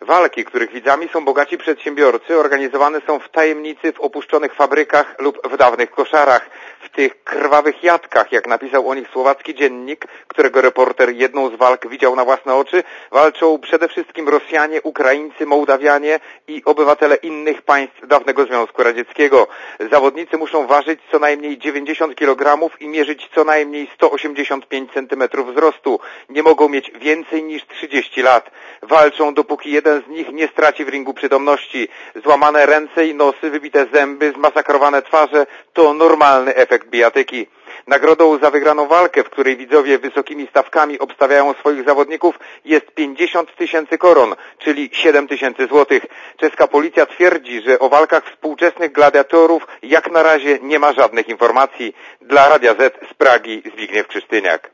Walki, których widzami są bogaci przedsiębiorcy, organizowane są w tajemnicy w opuszczonych fabrykach lub w dawnych koszarach. W tych krwawych jadkach, jak napisał o nich słowacki dziennik, którego reporter jedną z walk widział na własne oczy, walczą przede wszystkim Rosjanie, Ukraińcy, Mołdawianie i obywatele innych państw dawnego Związku Radzieckiego. Zawodnicy muszą ważyć co najmniej 90 kg i mierzyć co najmniej 185 cm wzrostu. Nie mogą mieć więcej niż 30 lat. Walczą, dopóki jeden z nich nie straci w ringu przytomności. Złamane ręce i nosy, wybite zęby, zmasakrowane twarze to normalny efekt bijatyki. Nagrodą za wygraną walkę, w której widzowie wysokimi stawkami obstawiają swoich zawodników, jest 50 000 koron, czyli 7 000 złotych. Czeska policja twierdzi, że o walkach współczesnych gladiatorów jak na razie nie ma żadnych informacji. Dla Radia Z z Pragi Zbigniew Krzysztyniak.